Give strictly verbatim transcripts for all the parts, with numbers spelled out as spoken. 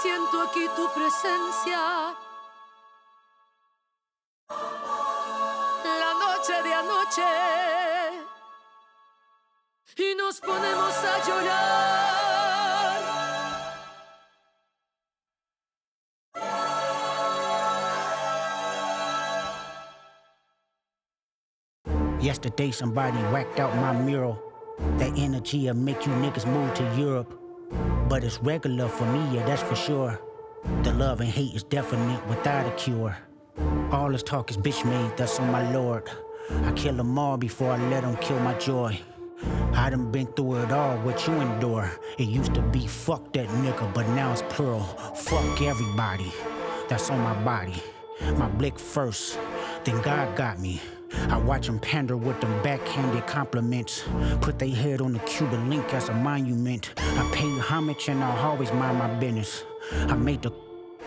siento aquí tu presencia. La noche de anoche y nos ponemos a llorar. Yesterday somebody whacked out my mural. That energy'll make you niggas move to Europe. But it's regular for me, yeah, that's for sure. The love and hate is definite without a cure. All this talk is bitch made, that's on my lord. I kill them all before I let them kill my joy. I done been through it all, what you endure. It used to be fuck that nigga, but now it's plural. Fuck everybody, that's on my body. My blick first, then God got me. I watch them pander with them backhanded compliments. Put they head on the Cuban link as a monument. I pay homage and I'll always mind my business. I made the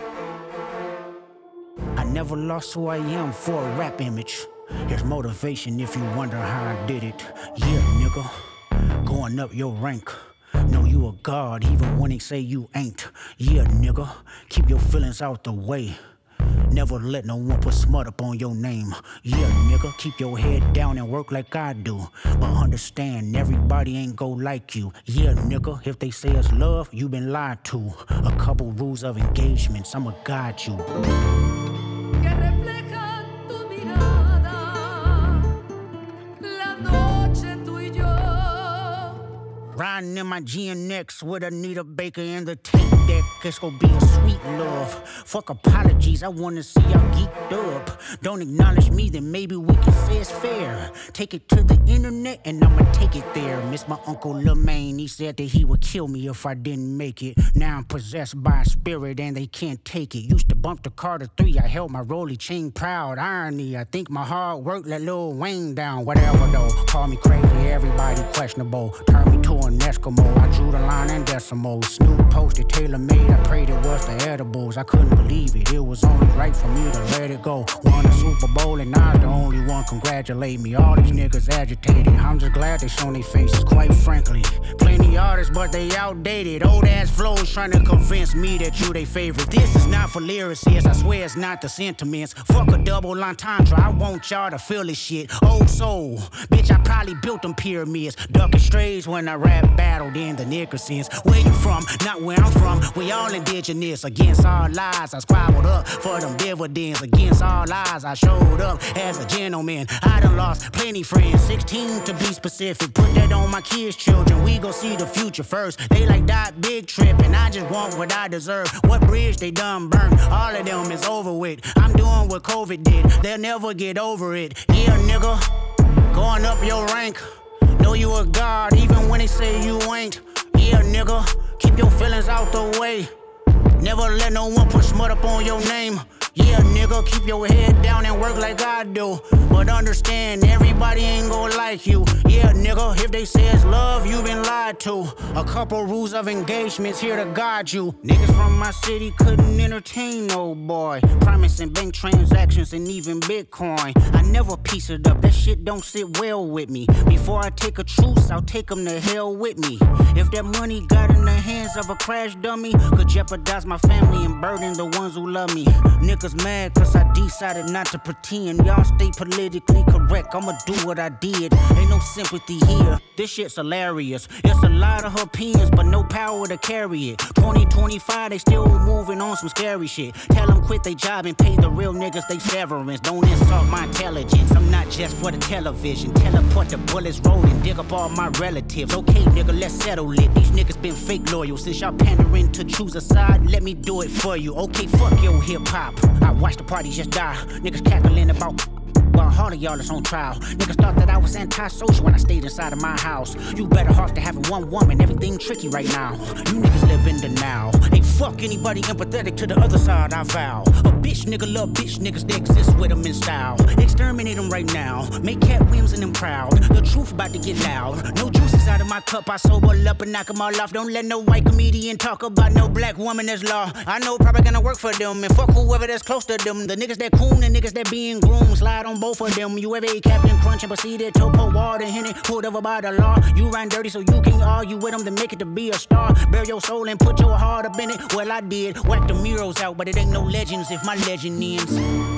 I never lost who I am for a rap image. There's motivation if you wonder how I did it. Yeah, nigga, going up your rank. Know you a god even when they say you ain't. Yeah, nigga, keep your feelings out the way. Never let no one put smut up on your name. Yeah, nigga, keep your head down and work like I do. But understand, everybody ain't go like you. Yeah, nigga, if they say it's love, you been lied to. A couple rules of engagements, I'ma guide you. Que reflejan tu mirada, la noche tú y yo. Riding in my G N X with Anita Baker in the tape deck. It's gonna be a sweet love. Fuck apologies, I wanna see y'all geeked up. Don't acknowledge me, then maybe we can say it's fair. Take it to the internet and I'ma take it there. Miss my Uncle Lemaine, he said that he would kill me if I didn't make it. Now I'm possessed by a spirit and they can't take it. Used to bump the Carter three, I held my rolly chain proud. Irony, I think my hard work let Lil Wayne down. Whatever though, call me crazy, everybody questionable. Turn me to an Eskimo, I drew the line in decimals. Snoop posted tailor made, I prayed it was the edibles. I couldn't believe it, it was only right for me to let it go. Won a Super Bowl and I was the only one congratulate me. All these niggas agitated, I'm just glad they shown their faces, quite frankly. Plenty artists, but they outdated. Old ass flows trying to convince me that you they favorite. This is not for lyricists, I swear it's not the sentiments. Fuck a double entendre, I want y'all to feel this shit. Old soul, bitch, I probably built them pyramids. Ducking strays when I rap battled in the Nickersons. Where you from? Not where I'm from. We all indigenous. Against all lies, I scribbled up for them dividends. Against all lies, I showed up as a gentleman. I done lost plenty friends, sixteen to be specific. Put that on my kids' children. We gon' see the future first. They like that big trip, and I just want what I deserve. What bridge they done burned? All of them is over with. I'm doing what COVID did. They'll never get over it. Yeah, nigga, going up your rank. Know you a god even when they say you ain't. Yeah, nigga, keep your feelings out the way. Never let no one put smut up on your name. Yeah, nigga, keep your head down and work like I do. But understand, everybody ain't gon' like you. Yeah, nigga, if they say it's love, you been lied to. A couple rules of engagements here to guide you. Niggas from my city couldn't entertain no boy. Promising bank transactions and even Bitcoin. I never piece it up, that shit don't sit well with me. Before I take a truce, I'll take them to hell with me. If that money got in the hands of a crash dummy, could jeopardize my family and burden the ones who love me. Niggas mad cause I decided not to pretend. Y'all stay politically correct, I'ma do what I did. Ain't no sympathy here, this shit's hilarious. It's a lot of opinions but no power to carry it. Twenty twenty-five, they still moving on some scary shit. Tell them quit they job and pay the real niggas they severance. Don't insult my intelligence, I'm not just for the television. Teleport the bullets rolling, dig up all my relatives. Okay nigga, let's settle it. These niggas been fake loyal. Since y'all pandering to choose a side, let me do it for you. Okay, fuck your hip-hop, I watch the party just die. Niggas cackling about while all of y'all is on trial. Niggas thought that I was antisocial when I stayed inside of my house. You better off to having one woman, everything tricky right now. You niggas live in the now. Ain't fuck anybody empathetic to the other side, I vow. A Bitch nigga love bitch niggas that exist with them in style. Exterminate them right now. Make Cat Williams in them proud. The truth about to get loud. No juices out of my cup. I sober up and knock them all off. Don't let no white comedian talk about no black woman that's law. I know probably gonna work for them. And fuck whoever that's close to them. The niggas that coon and niggas that being groomed. Slide on both of them. You ever ate Captain Crunch and proceeded to pour water in it? Pulled over by the law. You run dirty so you can't argue with them to make it to be a star. Bear your soul and put your heart up in it. Well, I did. Whack the murals out, but it ain't no legends if my legend ends.